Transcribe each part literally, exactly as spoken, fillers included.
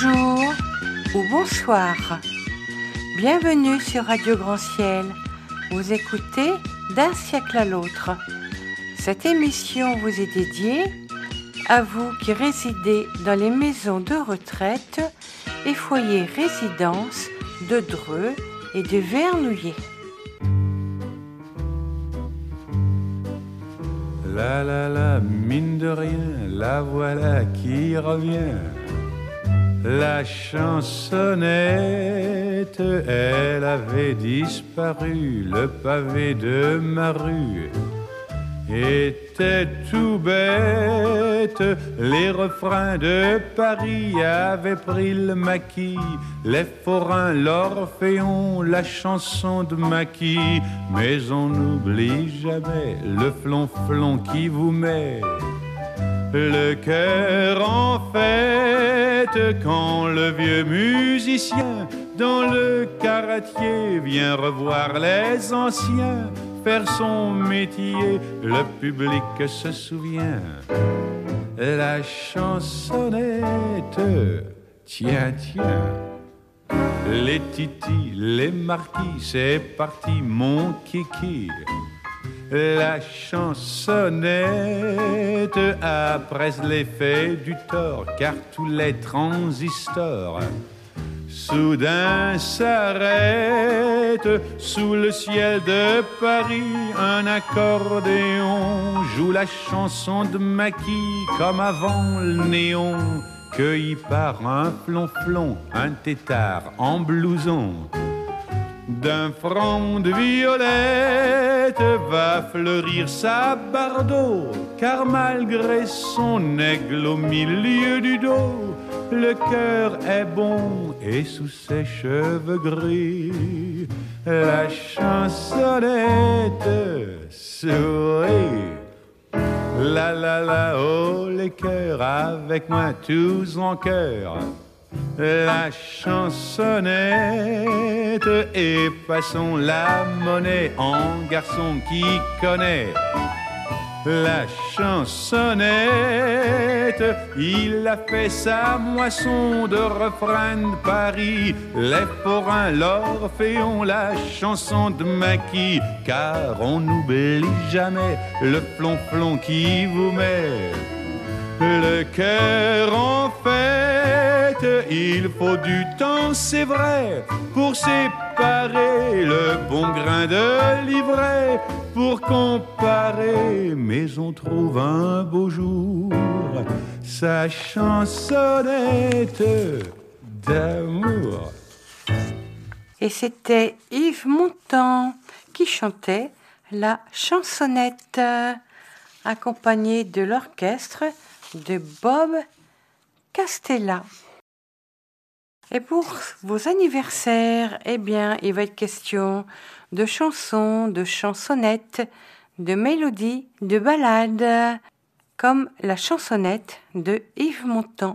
Bonjour ou bonsoir. Bienvenue sur Radio Grand Ciel. Vous écoutez D'un siècle à l'autre. Cette émission vous est dédiée à vous qui résidez dans les maisons de retraite et foyers résidence de Dreux et de Vernouillet. La la la, mine de rien, la voilà qui revient. La chansonnette, elle avait disparu. Le pavé de ma rue était tout bête. Les refrains de Paris avaient pris le maquis. Les forains, l'orphéon, la chanson de maquis. Mais on n'oublie jamais le flonflon qui vous met le cœur en fête quand le vieux musicien dans le caratier vient revoir les anciens faire son métier. Le public se souvient. La chansonnette, tiens, tiens. Les titis, les marquis, c'est parti mon kiki. La chansonnette, après l'effet du tort, car tous les transistors soudain s'arrêtent. Sous le ciel de Paris, un accordéon joue la chanson de Maquis comme avant le néon. Cueilli par un flonflon, un tétard en blouson. D'un front de violette va fleurir sa bardeau, car malgré son aigle au milieu du dos, le cœur est bon et sous ses cheveux gris, la chansonnette sourit. La la la, oh les cœurs, avec moi tous en chœur. La chansonnette, et passons la monnaie en garçon qui connaît. La chansonnette, il a fait sa moisson de refrain de Paris. Les forains, l'orphéon, la chanson de Maquis. Car on n'oublie jamais le flonflon qui vous met le cœur en fête. Il faut du temps, c'est vrai, pour séparer le bon grain de l'ivraie, pour comparer. Mais on trouve un beau jour sa chansonnette d'amour. Et c'était Yves Montand qui chantait la chansonnette, accompagné de l'orchestre de Bob Castella. Et pour vos anniversaires, eh bien, il va être question de chansons, de chansonnettes, de mélodies, de ballades, comme la chansonnette de Yves Montand.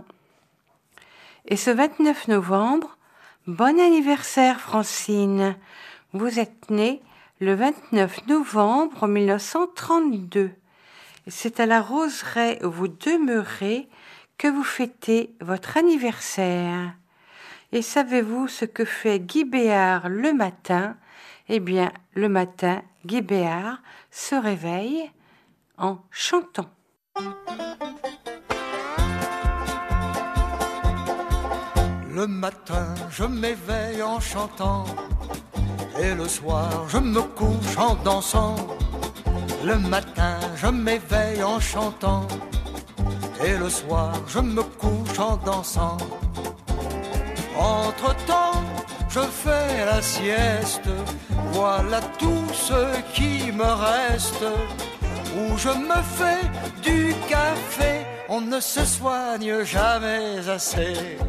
Et ce vingt-neuf novembre, bon anniversaire Francine, vous êtes née le vingt-neuf novembre mille neuf cent trente-deux. C'est à la Roseraie où vous demeurez que vous fêtez votre anniversaire. Et savez-vous ce que fait Guy Béard le matin ? Eh bien, le matin, Guy Béard se réveille en chantant. Le matin, je m'éveille en chantant, et le soir, je me couche en dansant. Le matin, je m'éveille en chantant, et le soir, je me couche en dansant. Entre-temps, je fais la sieste, voilà tout ce qui me reste. Où je me fais du café, on ne se soigne jamais assez.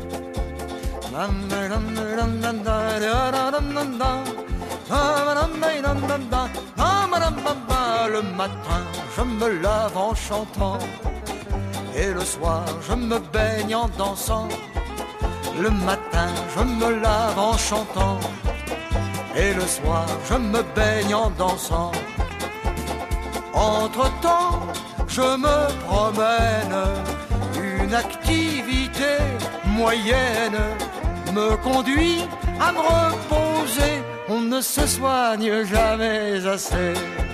Le matin, je me lave en chantant, et le soir, je me baigne en dansant. Le matin, je me lave en chantant, et le soir, je me baigne en dansant. Entre-temps, je me promène, une activité moyenne me conduit à me reposer. On ne se soigne jamais assez.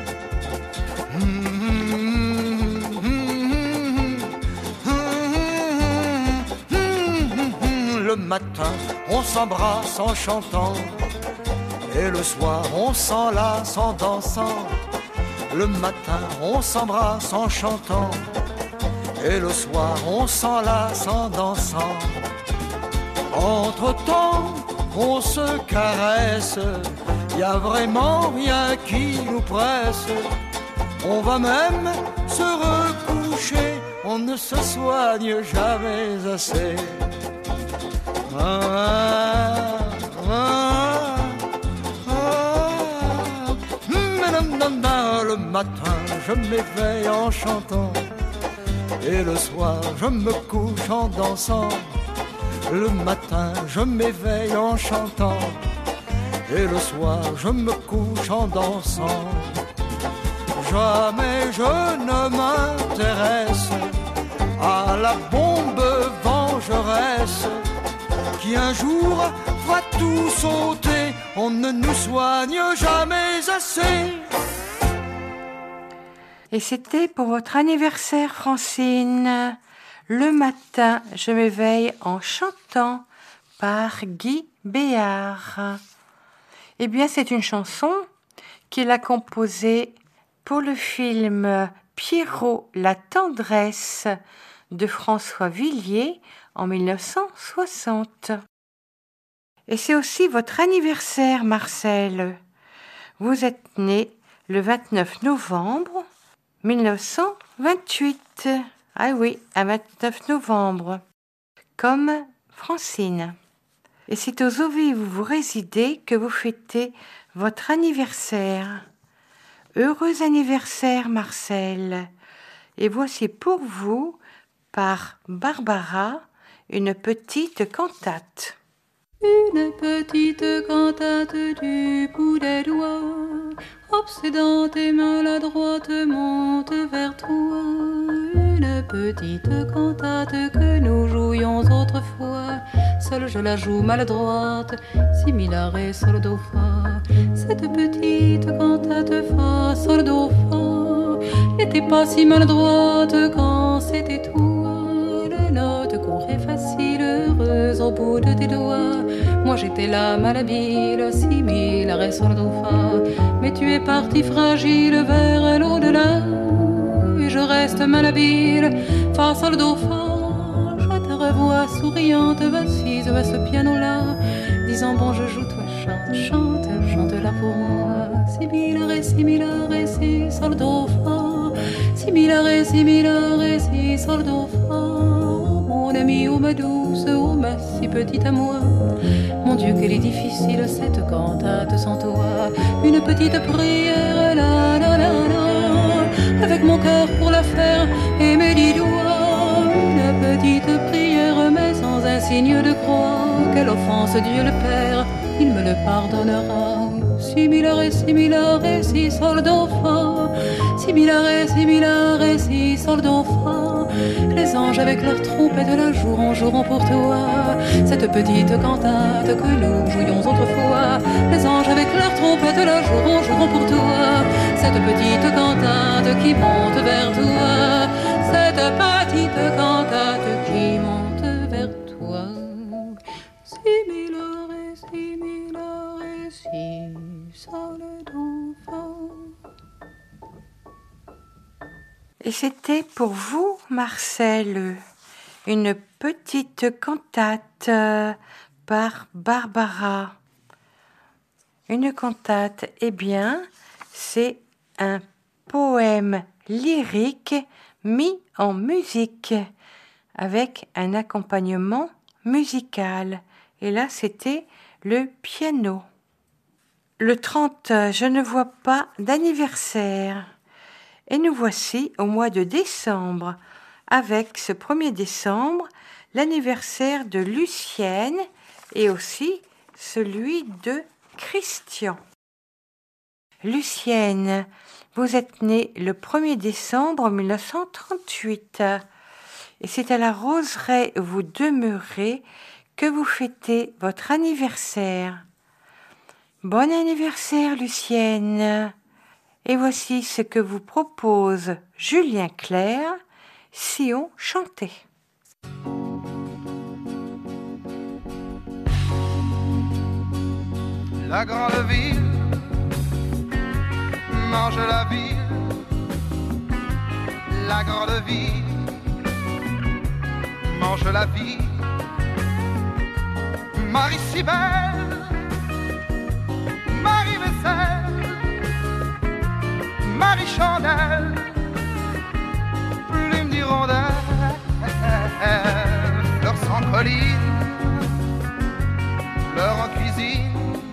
Le matin, on s'embrasse en chantant, et le soir, on s'enlace en dansant. Le matin, on s'embrasse en chantant, et le soir, on s'enlace en dansant. Entre-temps, on se caresse, y a vraiment rien qui nous presse. On va même se recoucher, on ne se soigne jamais assez. Ah, ah, ah, le matin, je m'éveille en chantant, et le soir, je me couche en dansant. Le matin, je m'éveille en chantant, et le soir, je me couche en dansant. Jamais je ne m'intéresse à la bombe vengeresse qui un jour va tout sauter. On ne nous soigne jamais assez. Et c'était pour votre anniversaire, Francine. Le matin, je m'éveille en chantant par Guy Béard. Eh bien, c'est une chanson qu'il a composée pour le film Pierrot, la tendresse de François Villiers en dix-neuf cent soixante. Et c'est aussi votre anniversaire, Marcel. Vous êtes né le vingt-neuf novembre mille neuf cent vingt-huit. Ah oui, à vingt-neuf novembre, comme Francine. Et c'est aux Ovives où vous résidez que vous fêtez votre anniversaire. Heureux anniversaire, Marcel. Et voici pour vous, par Barbara, une petite cantate. Une petite cantate du bout des doigts, obsédante et maladroite, monte vers toi. Une petite cantate que nous jouions autrefois, seule je la joue maladroite, si mi la ré sol do fa. Cette petite cantate fa sol do fa n'était pas si maladroite quand c'était toi. Les notes couraient faciles, heureuses au bout de tes doigts. Moi j'étais là malhabile, si mi la ré sol do fa. Mais tu es parti fragile vers l'au-delà, et je reste malhabile, fa sol do fa. Je te revois souriante, assise à ce piano-là, disant bon je joue, toi chante, chante, chante là pour moi. Si mi la ré, si mi la ré, si sol do fa. Si mi la ré, si mi la ré, si sol do fa. Mon ami, oh ma douce, oh ma si petite à moi. Mon Dieu, qu'elle est difficile cette cantate sans toi. Une petite prière, la la la la, avec mon cœur pour la faire et mes dix doigts. Une petite prière, mais sans un signe de croix. Quelle offense, Dieu le Père, il me le pardonnera. Si mi la ré, si mi la ré, si sol do fa. Si mi la ré, si mi la ré, si sol do fa. Les anges avec leurs trompettes la joueront, joueront pour toi. Cette petite cantate que nous jouions autrefois. Les anges avec leurs trompettes la joueront, joueront pour toi. Cette petite cantate qui monte vers toi. Cette petite cantate qui monte vers toi. Si mi la ré, si mi la ré, si sol do fa. Et c'était pour vous, Marcel, une petite cantate par Barbara. Une cantate, eh bien, c'est un poème lyrique mis en musique, avec un accompagnement musical. Et là, c'était le piano. Le trente, je ne vois pas d'anniversaire. Et nous voici au mois de décembre, avec ce premier décembre, l'anniversaire de Lucienne et aussi celui de Christian. Lucienne, vous êtes née le premier décembre mille neuf cent trente-huit. Et c'est à la roseraie où vous demeurez que vous fêtez votre anniversaire. Bon anniversaire, Lucienne. Et voici ce que vous propose Julien Clerc, si on chantait. La grande ville mange la ville, la grande ville mange la vie. Marie si belle, Marie vaisselle, Marie chandelle, plume d'hirondelle, fleurs sans colline, fleurs en cuisine,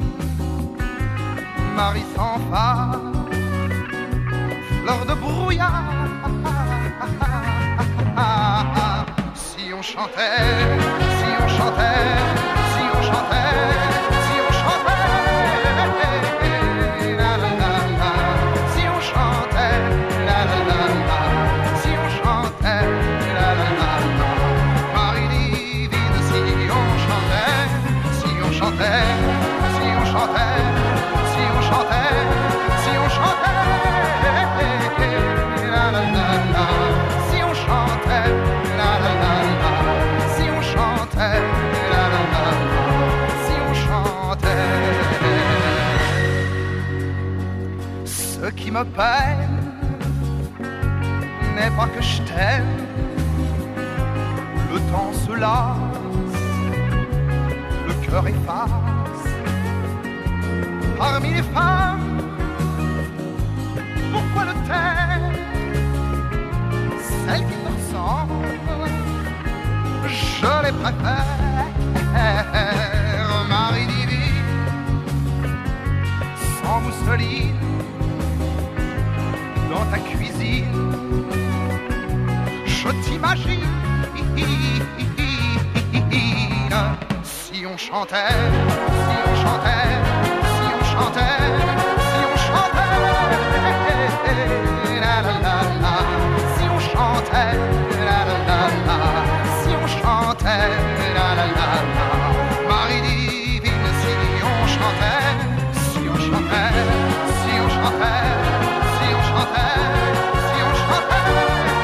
Marie sans phare, fleurs de brouillard. Si on chantait, si on chantait, si on chantait, si on chantait, la la la la, si on chantait, la la la la, si on chantait, la la la la, Marie divine, si on chantait, si on chantait, si on chantait, si on chantait, si on chantait, la la la la, si on chantait, la la la la, si on chantait, la la la la, si on chantait. Ce qui me peine n'est pas que je t'aime, le temps se lasse, le cœur efface. Parmi les femmes, pourquoi le taire? Celles qui te ressemblent, je les préfère. Marie divine, sans mousseline, dans ta cuisine, je t'imagine. Si on chantait, si on chantait, si on chantait, si on chantait, la la la la, si on chantait, la la la la, si on chantait, la la la la, Marie divine, si on chantait, si on chantait, si on chantait, si on chantait, si on chantait,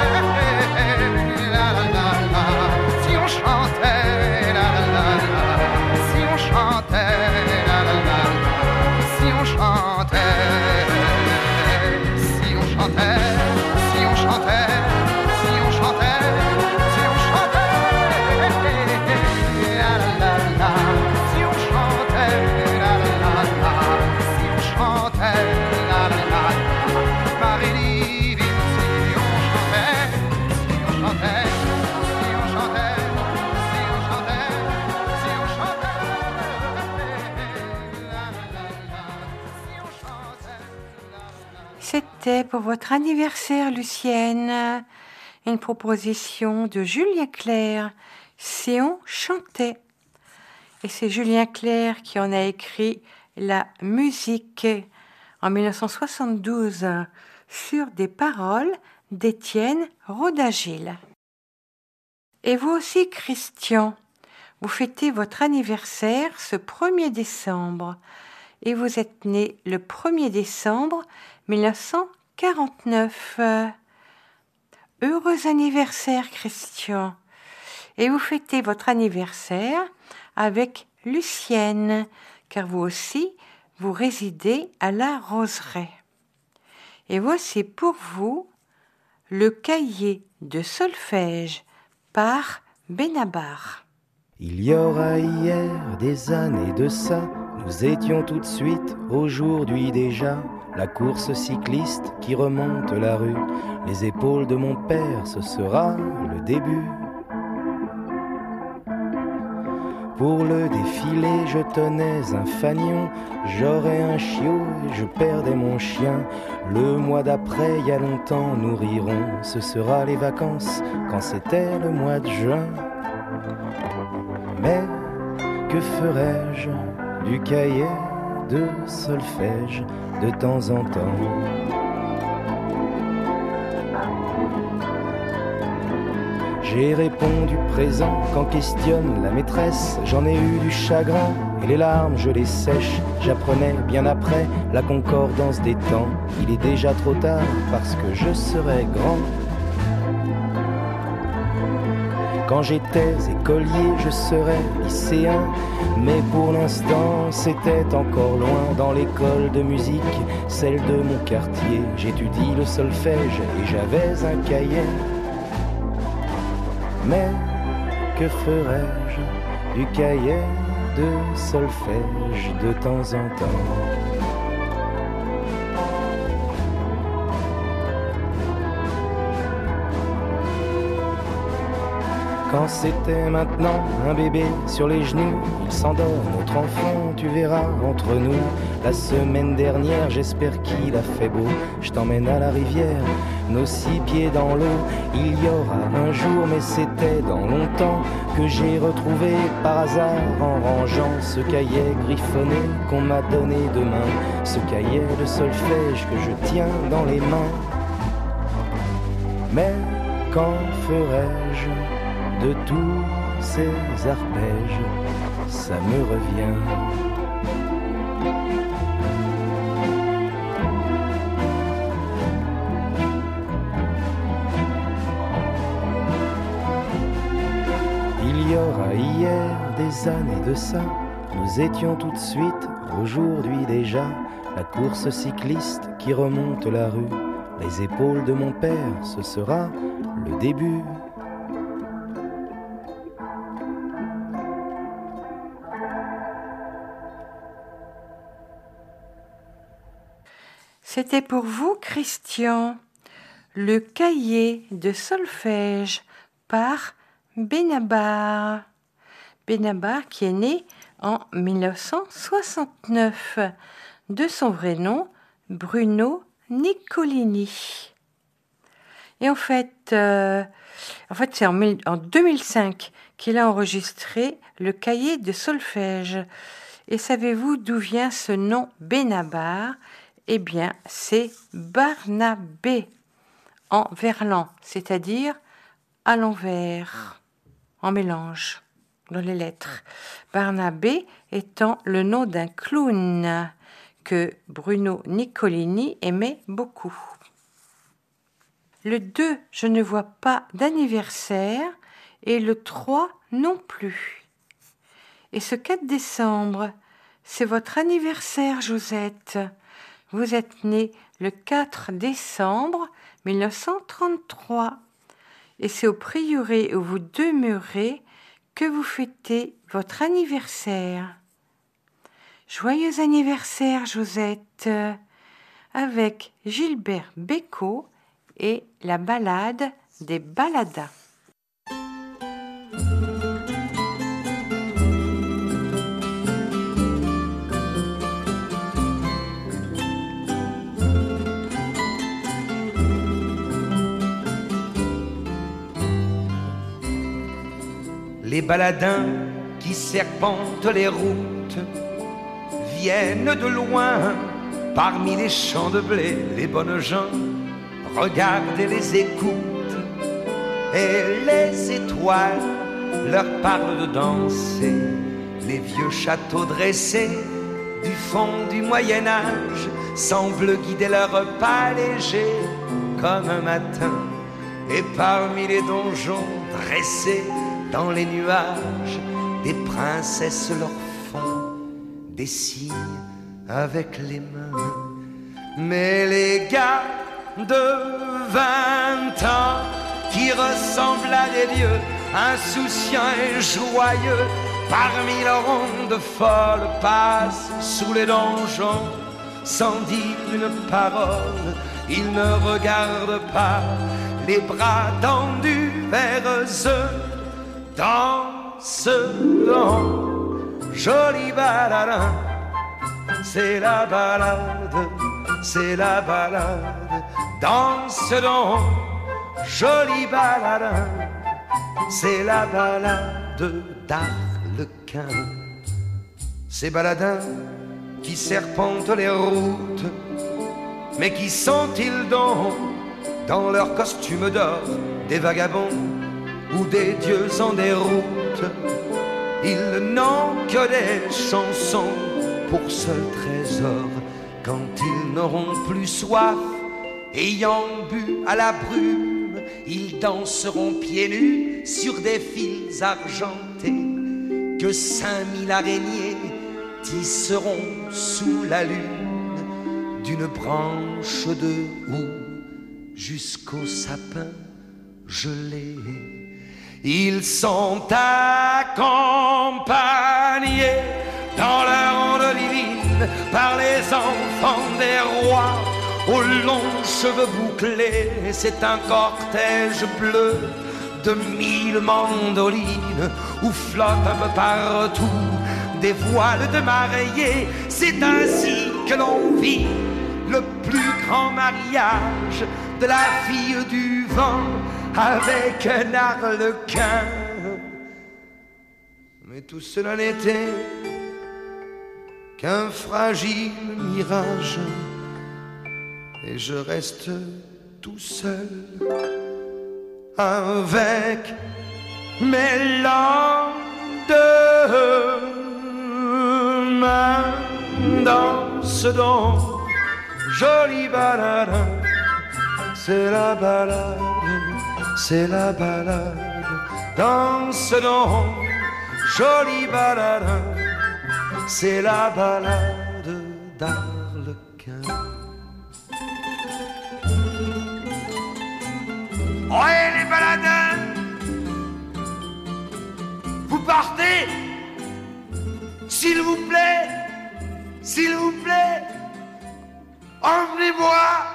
la la la la, si on chantait, la la la la, si on chantait, la la la la, si on chantait, si on chantait, si on chantait, si on chantait, si on chantait, la la la la, si on chantait, la la la la, si on chantait, la la la la, Marie divine, si on chantait, si on chantait, si on chantait, si on chantait, si on chantait, la la la la, si on chantait, la la la. C'était pour votre anniversaire, Lucienne, une proposition de Julien Clerc, si on chantait. Et c'est Julien Clerc qui en a écrit la musique en mille neuf cent soixante-douze sur des paroles d'Étienne Rodagil. Et vous aussi, Christian, vous fêtez votre anniversaire ce premier décembre et vous êtes né le premier décembre mille neuf cent quarante-neuf. Heureux anniversaire, Christian. Et vous fêtez votre anniversaire avec Lucienne, car vous aussi, vous résidez à la Roseraie. Et voici pour vous le cahier de solfège par Benabar. Il y aura hier des années de ça, nous étions tout de suite, aujourd'hui déjà, la course cycliste qui remonte la rue, les épaules de mon père, ce sera le début. Pour le défilé, je tenais un fanion, j'aurais un chiot et je perdais mon chien. Le mois d'après, il y a longtemps, nous rirons, ce sera les vacances quand c'était le mois de juin. Mais que ferais-je du cahier de solfège de temps en temps? J'ai répondu présent quand questionne la maîtresse. J'en ai eu du chagrin et les larmes je les sèche. J'apprenais bien après la concordance des temps. Il est déjà trop tard parce que je serai grand. Quand j'étais écolier, je serais lycéen. Mais pour l'instant, c'était encore loin. Dans l'école de musique, celle de mon quartier, j'étudie le solfège et j'avais un cahier. Mais que ferais-je du cahier de solfège de temps en temps? Quand c'était maintenant un bébé sur les genoux, il s'endort, notre enfant, tu verras, entre nous. La semaine dernière, j'espère qu'il a fait beau. Je t'emmène à la rivière, nos six pieds dans l'eau. Il y aura un jour, mais c'était dans longtemps, que j'ai retrouvé par hasard en rangeant ce cahier griffonné qu'on m'a donné de main. Ce cahier de solfège que je tiens dans les mains. Mais qu'en ferais-je de tous ces arpèges, ça me revient. Il y aura hier des années de ça, nous étions tout de suite, aujourd'hui déjà, la course cycliste qui remonte la rue. Les épaules de mon père, ce sera le début. C'était pour vous, Christian, le cahier de solfège par Benabar. Benabar qui est né en dix-neuf cent soixante-neuf, de son vrai nom, Bruno Niccolini. Et en fait, euh, en fait c'est en, en deux mille cinq qu'il a enregistré le cahier de solfège. Et savez-vous d'où vient ce nom Benabar ? Eh bien, c'est Barnabé en verlan, c'est-à-dire à l'envers, en mélange dans les lettres. Barnabé étant le nom d'un clown que Bruno Niccolini aimait beaucoup. Le deux, je ne vois pas d'anniversaire et le trois non plus. Et ce quatre décembre, c'est votre anniversaire, Josette. Vous êtes né le quatre décembre mille neuf cent trente-trois et c'est au prieuré où vous demeurez que vous fêtez votre anniversaire. Joyeux anniversaire, Josette, avec Gilbert Bécaud et la balade des baladas. Les baladins qui serpentent les routes viennent de loin, parmi les champs de blé. Les bonnes gens regardent et les écoutent, et les étoiles leur parlent de danser. Les vieux châteaux dressés du fond du Moyen-Âge semblent guider leurs pas légers comme un matin. Et parmi les donjons dressés dans les nuages, des princesses leur font des signes avec les mains. Mais les gars de vingt ans qui ressemblent à des dieux, insouciants et joyeux, parmi leurs ondes folles passent sous les donjons sans dire une parole. Ils ne regardent pas, les bras tendus vers eux, dansent. Joli baladin, c'est la balade, c'est la balade. Danse donc, joli baladin, c'est la balade d'Arlequin. Ces baladins qui serpentent les routes, mais qui sont-ils donc dans leur costume d'or? Des vagabonds ou des dieux en déroute. Ils n'ont que des chansons pour seul trésor. Quand ils n'auront plus soif, ayant bu à la brume, ils danseront pieds nus sur des fils argentés que cinq mille araignées tisseront sous la lune, d'une branche de houx jusqu'au sapin gelé. Ils sont accompagnés dans leur onde divine par les enfants des rois aux longs cheveux bouclés. C'est un cortège bleu de mille mandolines où flottent un peu partout des voiles de mariés. C'est ainsi que l'on vit le plus grand mariage de la fille du vent avec un arlequin. Mais tout cela n'était qu'un fragile mirage, et je reste tout seul avec mes lendemains dans ce don. Jolie balade, c'est la balade, c'est la balade dans ce don. Jolie balade, c'est la balade d'Arlequin. Ouais, les baladins, vous partez, s'il vous plaît, s'il vous plaît, emmenez-moi.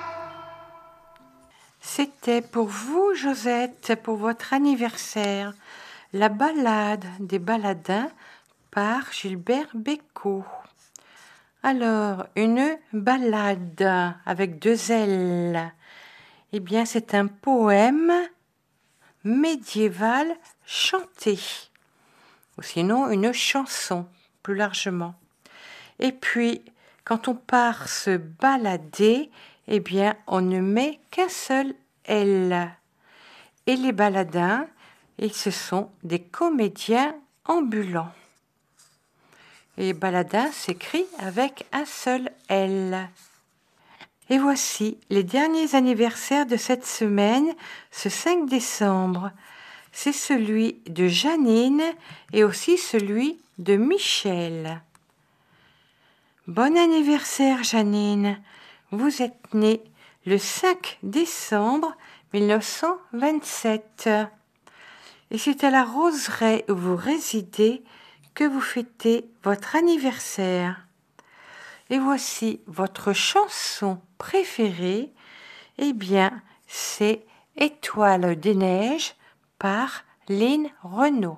C'était pour vous, Josette, pour votre anniversaire, la balade des baladins par Gilbert Bécaud. Alors, une balade avec deux L, eh bien, c'est un poème médiéval chanté, ou sinon une chanson, plus largement. Et puis, quand on part se balader, eh bien, on ne met qu'un seul L. Et les baladins, ils ce sont des comédiens ambulants. Et baladin s'écrit avec un seul L. Et voici les derniers anniversaires de cette semaine, ce cinq décembre. C'est celui de Janine et aussi celui de Michel. Bon anniversaire, Janine. Vous êtes née le cinq décembre mille neuf cent vingt-sept. Et c'est à la Roseraie où vous résidez que vous fêtez votre anniversaire. Et voici votre chanson préférée. Eh bien, c'est Étoile des neiges par Lynn Renaud.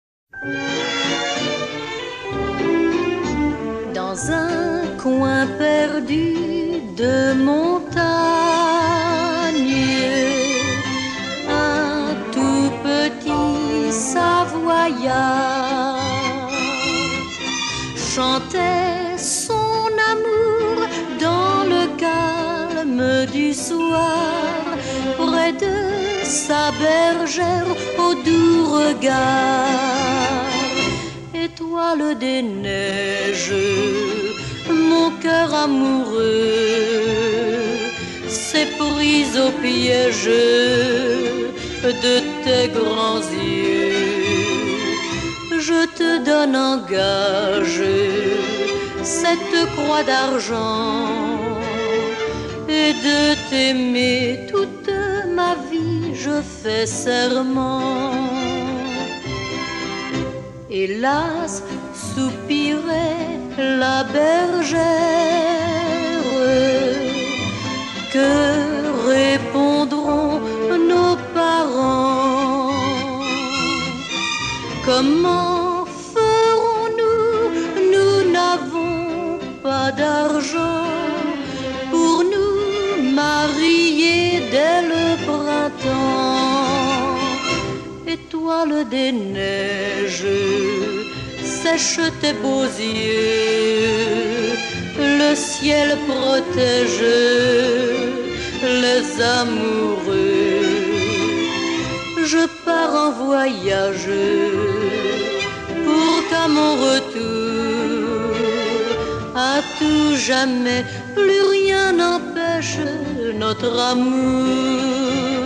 Dans un coin perdu de montagne, un tout petit Savoyard chantait son amour dans le calme du soir, près de sa bergère au doux regard. Étoile des neiges, mon cœur amoureux s'est pris au piège de tes grands yeux. Je te donne en gage cette croix d'argent et de t'aimer toute ma vie je fais serment. Hélas, soupirait la bergère, que répondront nos parents? Comment ferons-nous? Nous n'avons pas d'argent pour nous marier dès le printemps. Étoile des neiges, sèche tes beaux yeux, le ciel protège les amoureux. Je pars pars en voyage pour qu'à mon retour, à tout jamais, plus rien n'empêche notre amour.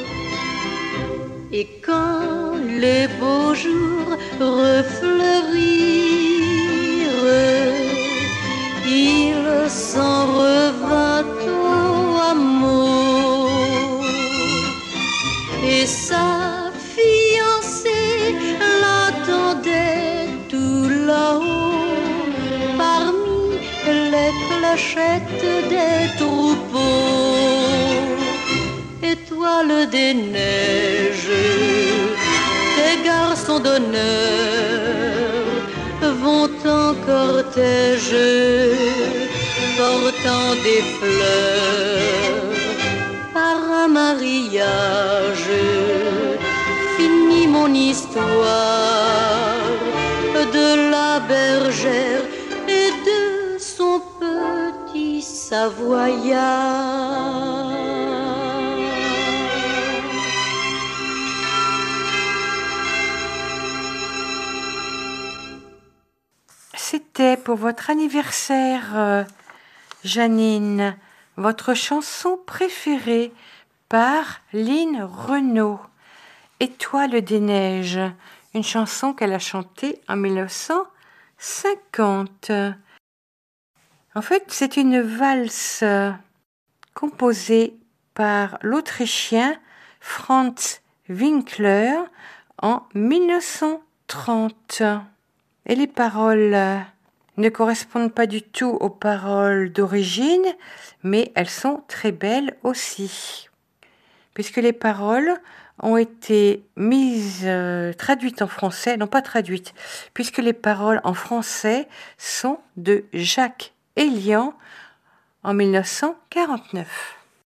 Et quand les beaux jours refleurirent, il s'en revint au amour. Et sa fiancée l'attendait tout là-haut, parmi les clochettes des troupeaux. Étoiles des neiges, tes garçons d'honneur vont en cortège, portant des fleurs. Par un mariage finit mon histoire de la bergère et de son petit savoyard. C'était pour votre anniversaire, euh, Janine, votre chanson préférée par Lynn Renaud, Étoile des neiges, une chanson qu'elle a chantée en mille neuf cent cinquante. En fait, c'est une valse composée par l'Autrichien Franz Winkler en mille neuf cent trente. Et les paroles ne correspondent pas du tout aux paroles d'origine, mais elles sont très belles aussi, puisque les paroles ont été mises, euh, traduites en français, non pas traduites, puisque les paroles en français sont de Jacques Elian en mille neuf cent quarante-neuf.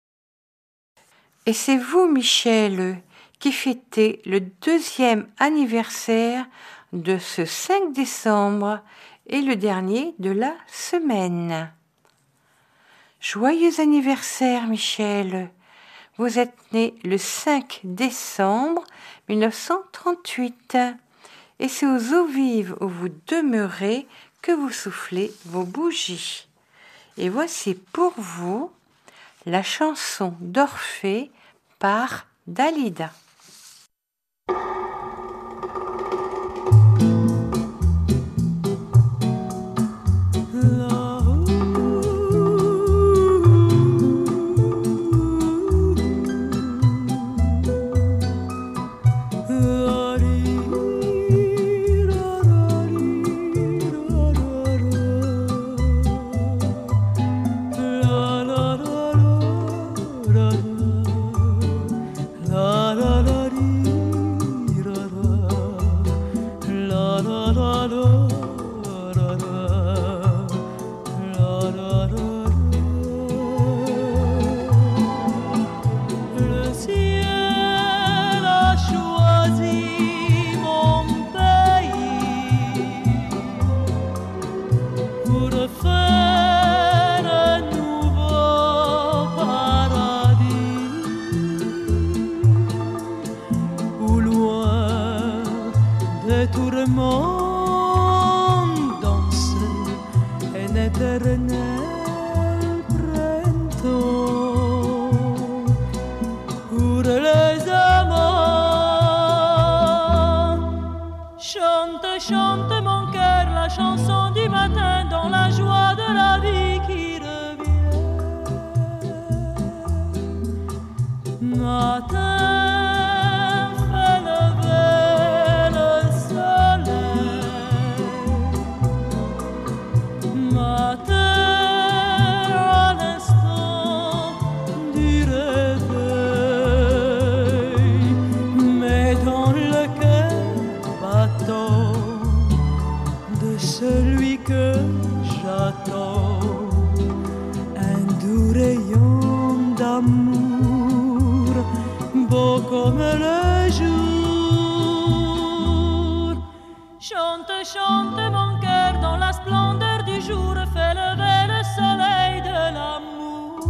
Et c'est vous, Michel, qui fêtez le deuxième anniversaire de ce cinq décembre et le dernier de la semaine. Joyeux anniversaire, Michel. Vous êtes né le cinq décembre mille neuf cent trente-huit et c'est aux eaux vives où vous demeurez que vous soufflez vos bougies. Et voici pour vous la chanson d'Orphée par Dalida.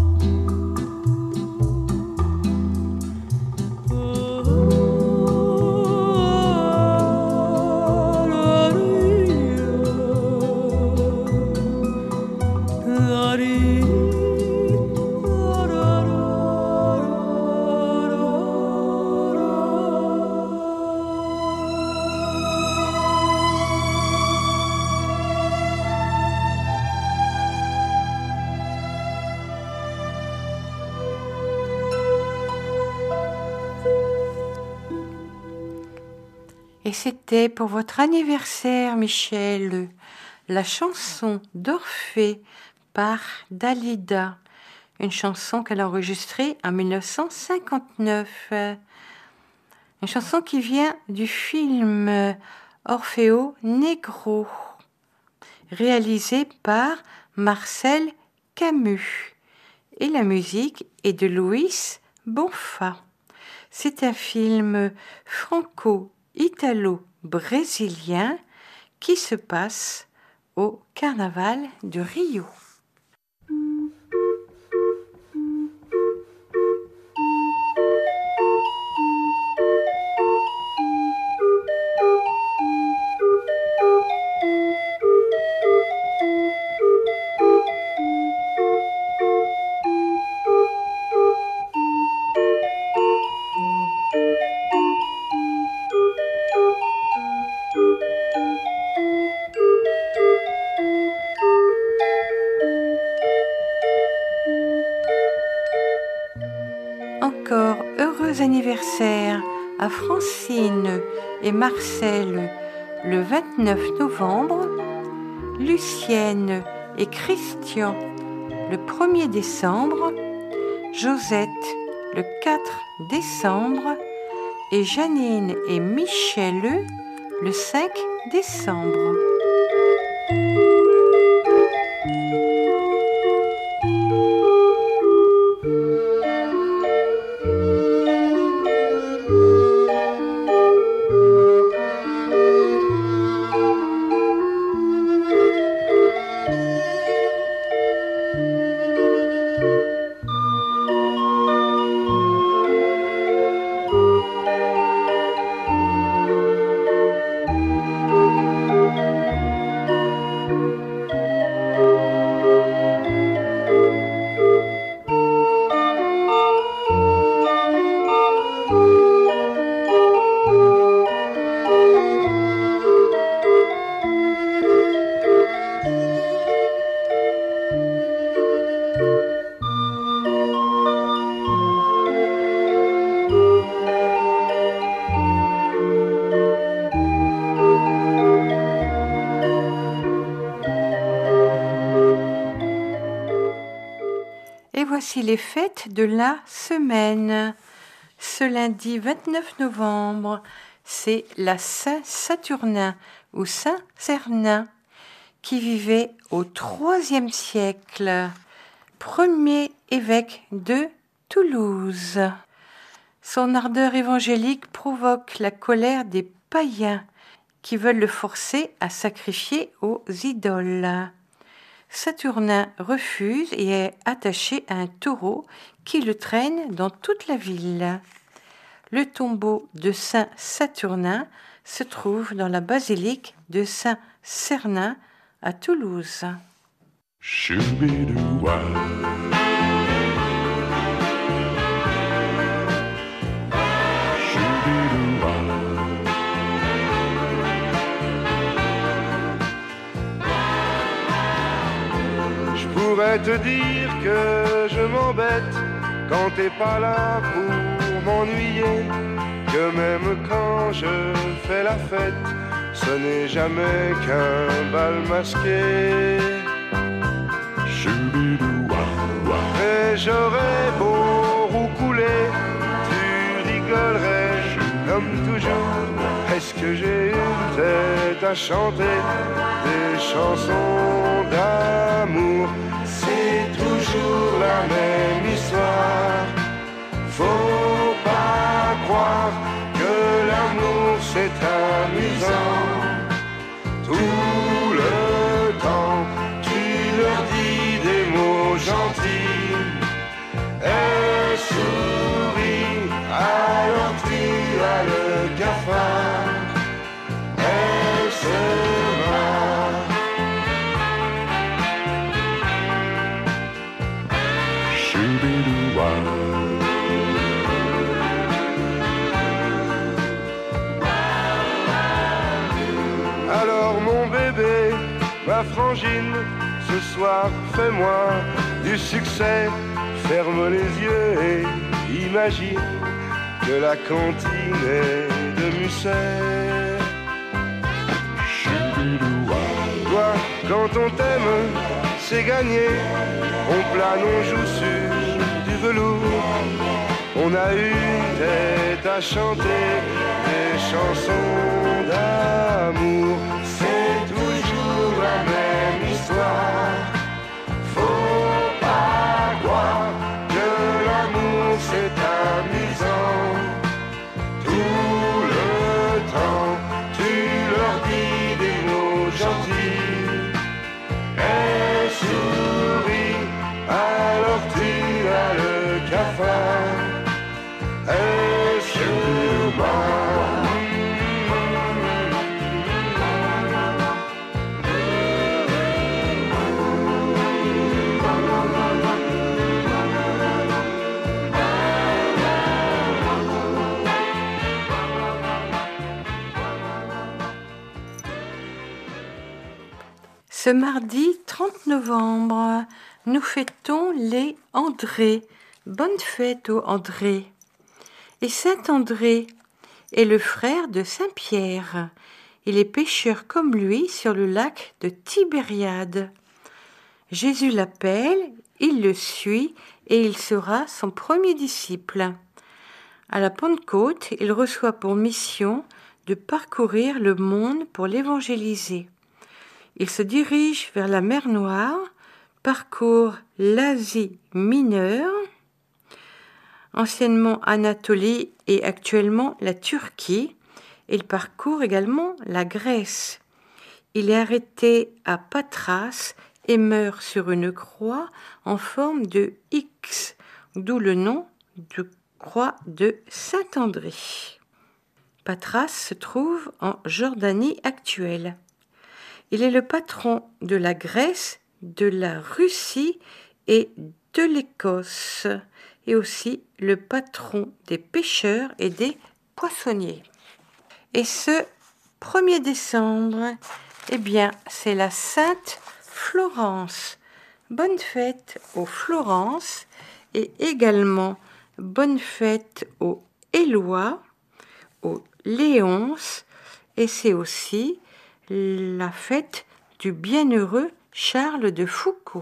Oh c'était pour votre anniversaire, Michel, la chanson d'Orphée par Dalida, une chanson qu'elle a enregistrée en dix-neuf cent cinquante-neuf. Une chanson qui vient du film Orfeo Negro, réalisé par Marcel Camus. Et la musique est de Luis Bonfa. C'est un film franco-italo-brésilien qui se passe au Carnaval de Rio. Encore heureux anniversaire à Francine et Marcel le vingt-neuf novembre, Lucienne et Christian le premier décembre, Josette le quatre décembre et Janine et Michel le cinq décembre. Voici les fêtes de la semaine. Ce lundi vingt-neuf novembre, c'est la Saint-Saturnin ou Saint-Cernin qui vivait au troisième siècle, premier évêque de Toulouse. Son ardeur évangélique provoque la colère des païens qui veulent le forcer à sacrifier aux idoles. Saturnin refuse et est attaché à un taureau qui le traîne dans toute la ville. Le tombeau de Saint Saturnin se trouve dans la basilique de Saint-Cernin à Toulouse. Je pourrais te dire que je m'embête quand t'es pas là pour m'ennuyer, que même quand je fais la fête, ce n'est jamais qu'un bal masqué. Et j'aurais beau roucouler, tu rigolerais comme toujours. Est-ce que j'ai une tête à chanter des chansons d'amour? C'est toujours la même histoire. Faut pas croire que l'amour c'est amusant. Tout le temps tu leur dis des mots gentils, elle sourit, alors tu as le cafard, elle se marre. Alors mon bébé, ma frangine, ce soir fais-moi du succès. Ferme les yeux et imagine que la cantine est de Musset. Quand on t'aime, c'est gagné. On plane, on joue sur du velours. On a une tête à chanter des chansons d'amour. C'est toujours la même histoire. Faut pas croire que l'amour c'est amusant. Tout le temps, tu leur dis des mots gentils. Elle sourit, alors tu as le cafard. Elle sûrement. Ce mardi trente novembre, nous fêtons les André. Bonne fête aux André. Et Saint André est le frère de Saint Pierre. Il est pêcheur comme lui sur le lac de Tibériade. Jésus l'appelle, il le suit et il sera son premier disciple. À la Pentecôte, il reçoit pour mission de parcourir le monde pour l'évangéliser. Il se dirige vers la mer Noire, parcourt l'Asie mineure, anciennement Anatolie et actuellement la Turquie. Il parcourt également la Grèce. Il est arrêté à Patras et meurt sur une croix en forme de X, d'où le nom de croix de Saint-André. Patras se trouve en Jordanie actuelle. Il est le patron de la Grèce, de la Russie et de l'Écosse, et aussi le patron des pêcheurs et des poissonniers. Et ce premier décembre, eh bien, c'est la Sainte Florence. Bonne fête aux Florence et également bonne fête aux Éloi, aux Léonce, et c'est aussi la fête du bienheureux Charles de Foucauld.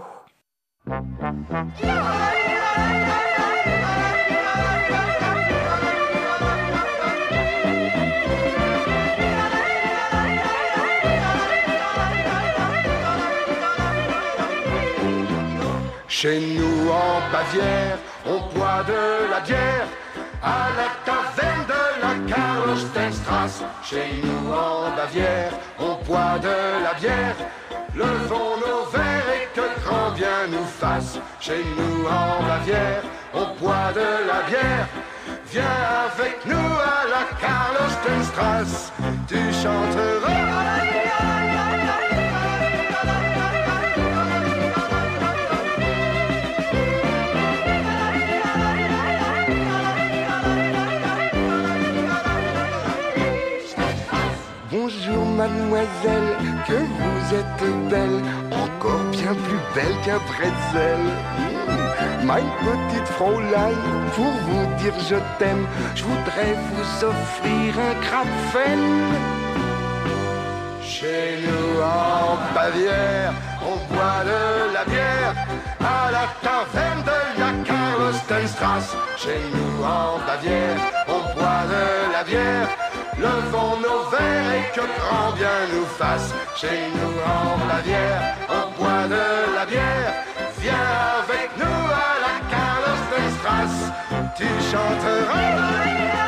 Chez nous en Bavière, on boit de la bière à la taverne de la Karlstenstrasse. Chez nous en Bavière, on boit de la bière. Levons nos verres et que grand bien nous fasse. Chez nous en Bavière, on boit de la bière. Viens avec nous à la Karlstenstrasse, tu chanteras. Bonjour mademoiselle, que vous êtes belle, encore bien plus belle qu'un bretzel. Mmh. Ma petite Fraulein, pour vous dire je t'aime, je voudrais vous offrir un Krapfen. Chez nous en Bavière, on boit de la bière à la taverne de la Karlstenstrasse. Chez nous en Bavière, on boit de la bière. Levons nos verres et que grand bien nous fasse. Chez nous en Bavière, on boit de la bière. Viens avec nous à la Karlstenstrasse, tu chanteras.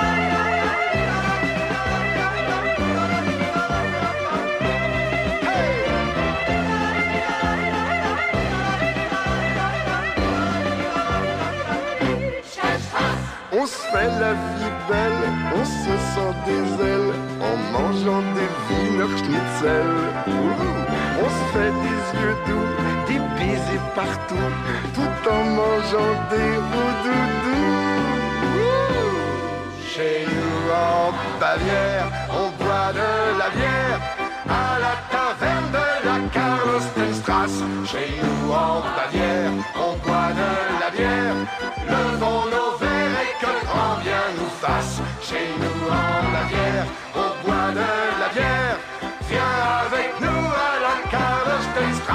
On se fait la vie belle, on se sent des ailes en mangeant des Wiener Schnitzel. Ouh, on se fait des yeux doux, des baisers partout, tout en mangeant des roudoudous. Chez nous en Bavière, on boit de la bière à la taverne de la Karlstenstrasse. Chez nous en Bavière, on boit de la bière. Levons nos verres et que grand bien nous fasse. Chez nous en Bavière, on boit de la bière. Viens avec nous à la Karlstenstrasse.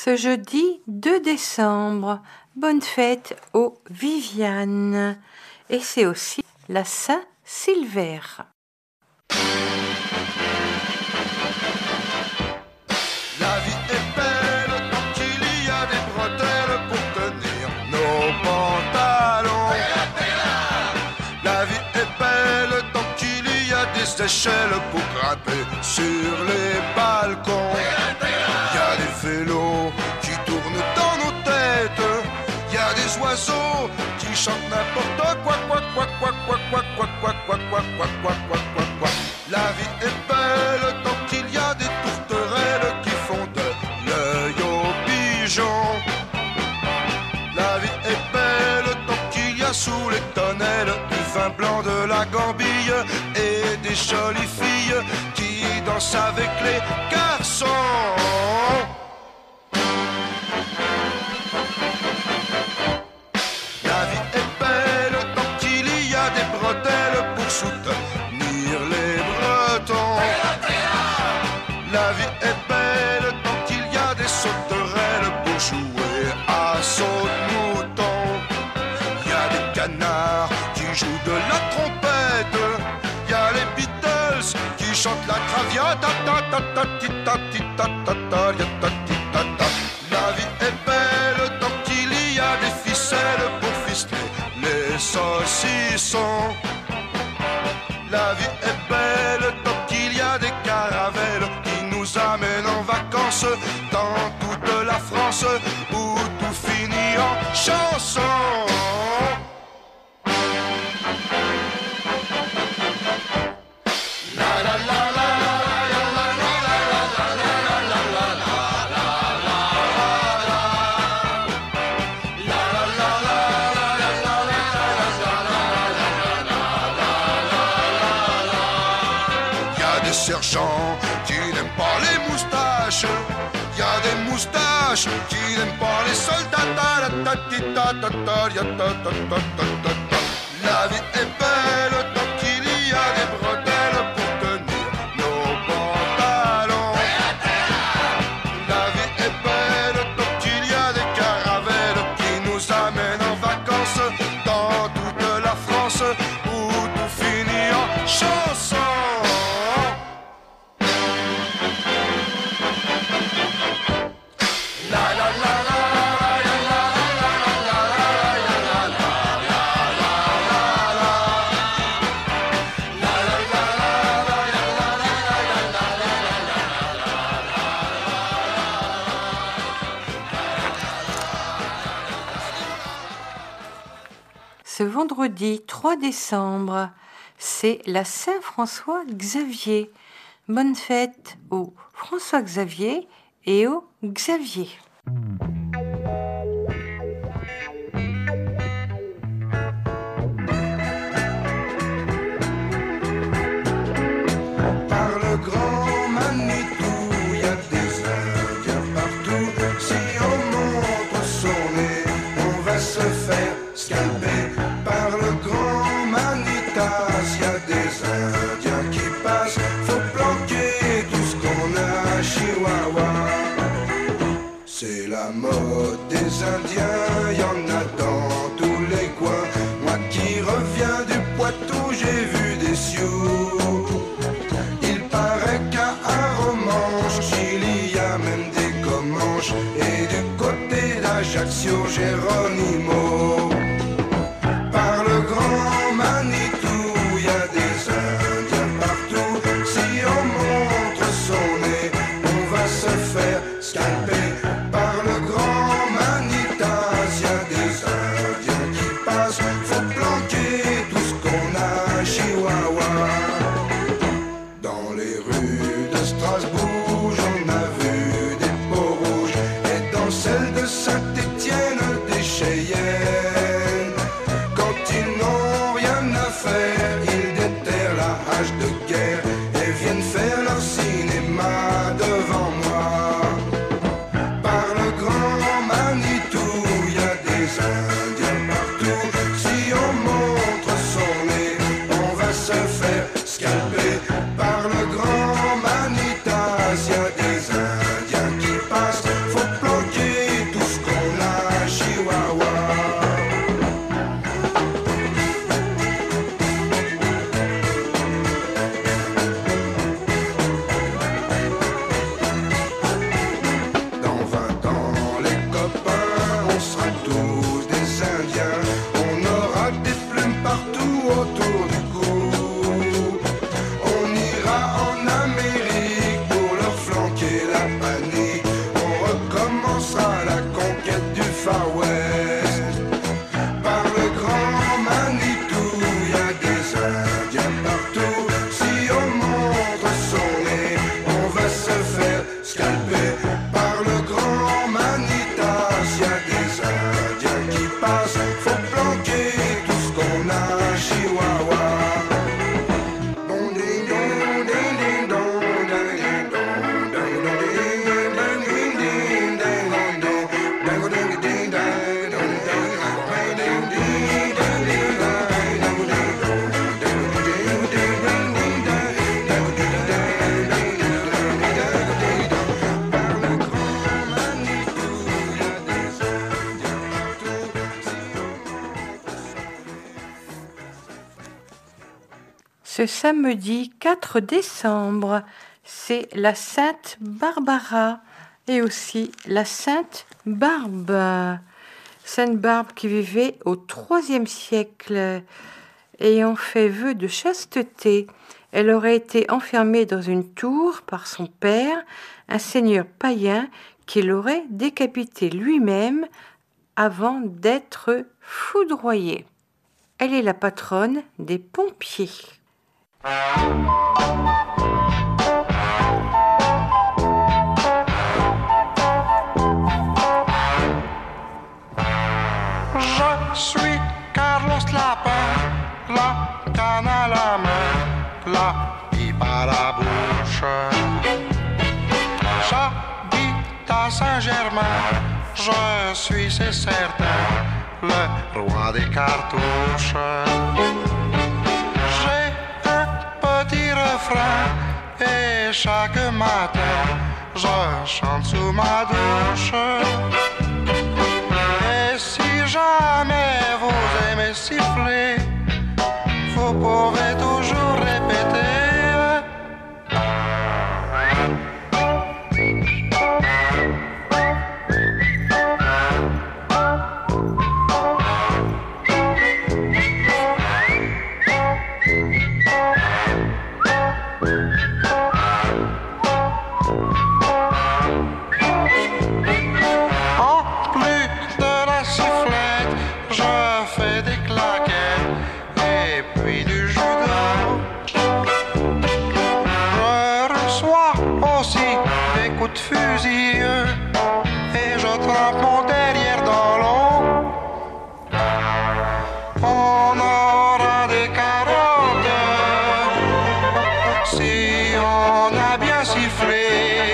ce jeudi deux décembre. Bonne fête aux Viviane. Et c'est aussi la Saint-Silver. La vie est belle tant qu'il y a des bretelles pour tenir nos pantalons. La vie est belle tant qu'il y a des échelles pour grimper sur les balcons. Il y a des vélos qui tournent dans nos têtes. Il y a des oiseaux qui chantent n'importe quoi, quoi, quoi, quoi, quoi, quoi, quoi, quoi, quoi, quoi, quoi, quoi, quoi, quoi, quoi. La vie est belle tant qu'il y a des tourterelles qui font de l'œil aux pigeons. La vie est belle tant qu'il y a sous les tonnelles du vin blanc de la Gambille et des jolies filles qui dansent avec les garçons. La vie est belle tant qu'il y a des bretelles pour soutenir les Bretons. La vie est belle tant qu'il y a des sauterelles pour jouer à saute-mouton. Il y a des canards qui jouent de la trompette. Il y a les Beatles qui chantent la traviata. La vie est belle tant qu'il y a des ficelles pour ficeler les saucissons. La vie est belle tant qu'il y a des caravelles qui nous amènent en vacances dans toute la France où tout finit en chanson. Sergents qui n'aiment pas les moustaches, il y a des moustaches qui n'aiment pas les soldats. La vie est belle tant qu'il y a des bretelles pour tenir nos pantalons. La vie est belle tant qu'il y a des caravelles qui nous amènent en vacances dans toute la France où tout finit en chanson. Ce vendredi trois décembre, c'est la Saint-François Xavier. Bonne fête au François Xavier et au Xavier. Par le grand Manitou, il y a des Indiens partout. Si on montre son nez, on va se faire scalper. Par le grand Manitas, il y a des Indiens qui passent. Faut planquer tout ce qu'on a à Chihuahua. C'est la mode des Indiens, y en a dans tous les coins. Moi qui reviens du Poitou, j'ai vu des Sioux. Il paraît qu'à Arromanches, il y a même des Comanches. Et du côté d'Ajaccio, Geronimo. Par le grand Manitou, il y a des Indiens partout. Si on montre son nez, on va se faire scalper. Par le grand Manitas, il y a des Indiens qui passent. Faut planquer tout ce qu'on a à Chihuahua. Dans les rues de Strasbourg, j'en ai vu des peaux rouges. Et dans celles de Saint-Étienne, des Cheyennes. va en Amérique pour leur flanquer la panique. On recommencera la conquête du Far West. Par le grand Manitou, y a des Indiens partout. Si on montre son nez, on va se faire scalper. Par le grand Manitas, y a des Indiens qui passent. Faut planquer tout ce qu'on a, Chihuahua. Ce samedi quatre décembre, c'est la Sainte Barbara et aussi la Sainte Barbe. Sainte Barbe qui vivait au troisième siècle, ayant fait vœu de chasteté. Elle aurait été enfermée dans une tour par son père, un seigneur païen qui l'aurait décapitée lui-même avant d'être foudroyée. Elle est la patronne des pompiers. Je suis Carlos Lapin, la canne à la main, la pipe à la bouche. J'habite à Saint-Germain, je suis, c'est certain, le roi des cartouches. J'ai un petit refrain et chaque matin je chante sous ma douche. Et si jamais vous aimez siffler, vous pouvez toujours répéter. De fusil et je trempe mon derrière dans l'eau. On aura des carottes si on a bien sifflé,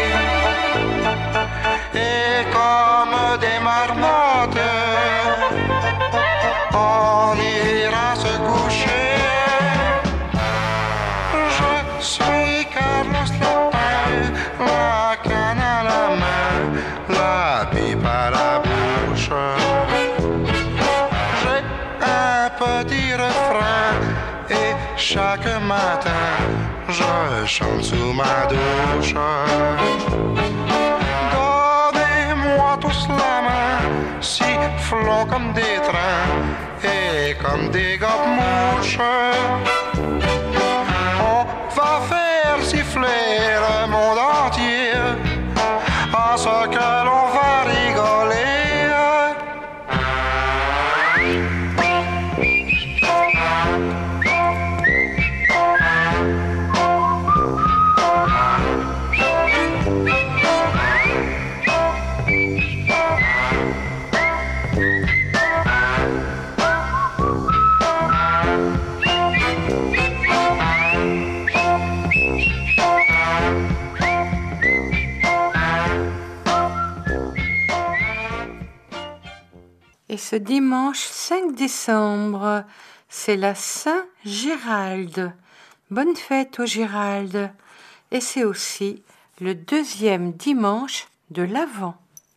et comme des marmottes on ira se coucher. Je suis Carlos Lapin, la canne à la main, la pipe à la bouche. J'ai un petit refrain et chaque matin je chante sous ma douche. Donnez-moi tous la main, sifflons comme des trains et comme des gobe-mouches. On va faire siffler le monde entier à ce que l'on va rigoler. Et ce dimanche cinq décembre, c'est la Saint-Gérald. Bonne fête au Gérald. Et c'est aussi le deuxième dimanche de l'Avent.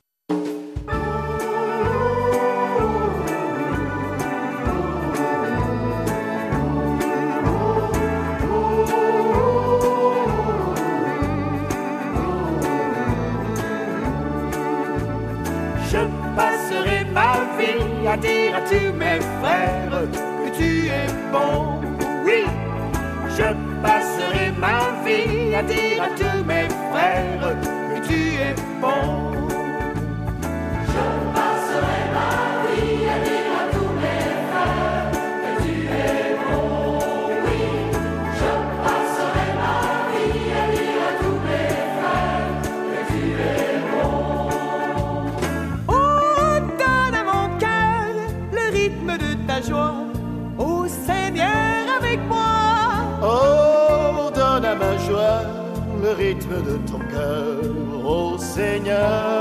Je passerai ma vie à dire à tous mes frères que tu es bon. Oui, je passerai ma vie vie à dire à tous mes frères que tu es bon. Je passerai ma vie à dire à tous mes frères que tu es bon. Oui, je passerai ma vie à dire à tous mes frères que tu es bon. Oh, donne à mon cœur le rythme de ta joie. Oh Seigneur, avec moi. Oh, donne à ma joie le rythme de ton cœur, ô Seigneur.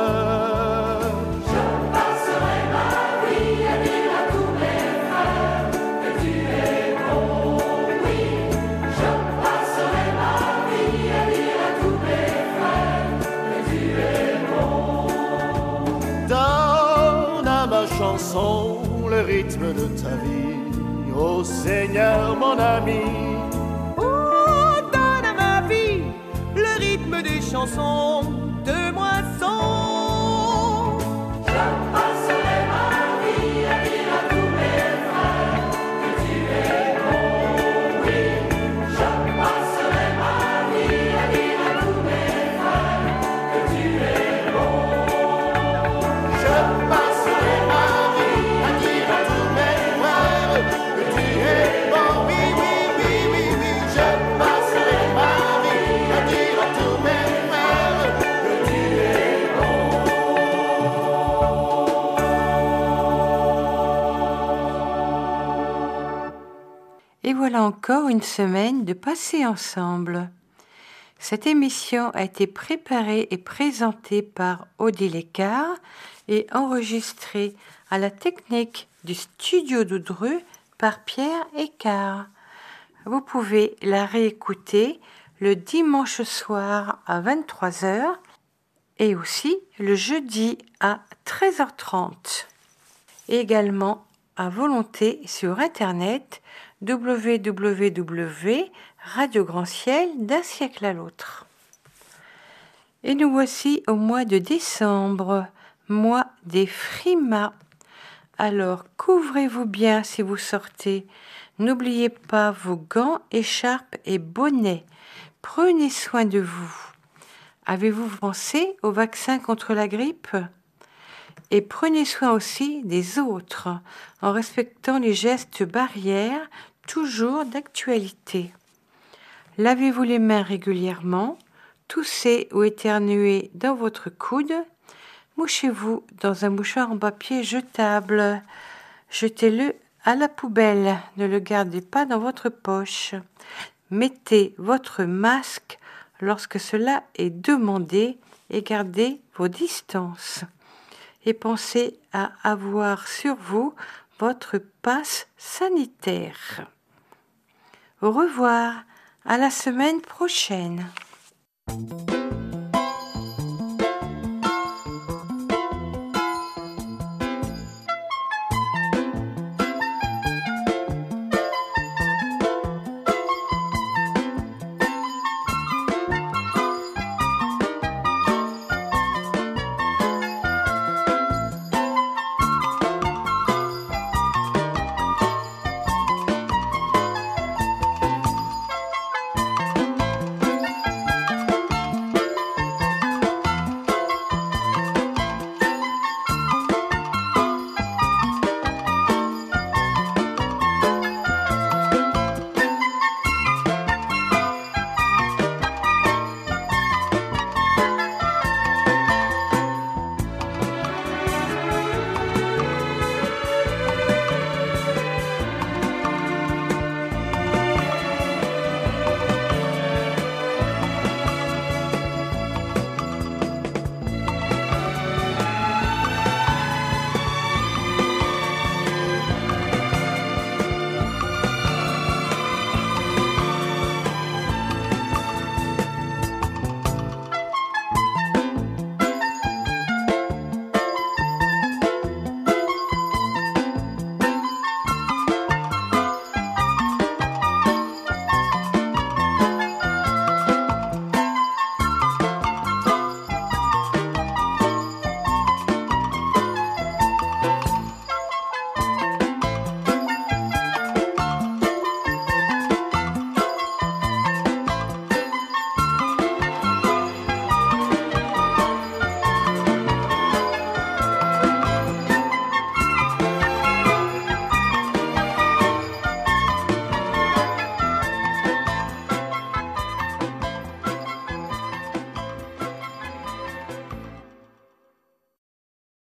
Je passerai ma vie à dire à tous mes frères que tu es bon. Oui, je passerai ma vie à dire à tous mes frères que tu es bon. Donne à ma chanson le rythme de ta vie, ô Seigneur mon ami. Oh, donne à ma vie le rythme des chansons de moisson. Je passerai ma vie à dire à tous mes frères que tu es bon. Oui, je passerai ma vie à dire à tous mes frères que tu es bon. Je passerai ma vie à dire à tous mes frères que tu es bon. Oui, oui, oui, oui, oui. Je passerai ma vie à dire à tous mes frères que tu es bon. Et voilà encore une semaine de passer ensemble. Cette émission a été préparée et présentée par Odile Écart et enregistrée à la technique du studio d'Oudreux par Pierre Écart. Vous pouvez la réécouter le dimanche soir à vingt-trois heures et aussi le jeudi à treize heures trente. Également à volonté sur Internet w w w point radio grand ciel d'un siècle à l'autre. Et nous voici au mois de décembre, mois des frimas. Alors couvrez-vous bien si vous sortez. N'oubliez pas vos gants, écharpes et bonnets. Prenez soin de vous. Avez-vous pensé au vaccin contre la grippe ? Et prenez soin aussi des autres en respectant les gestes barrières, toujours d'actualité. Lavez-vous les mains régulièrement, toussez ou éternuez dans votre coude, mouchez-vous dans un mouchoir en papier jetable, jetez-le à la poubelle, ne le gardez pas dans votre poche. Mettez votre masque lorsque cela est demandé et gardez vos distances. Et pensez à avoir sur vous votre passe sanitaire. Au revoir, à la semaine prochaine.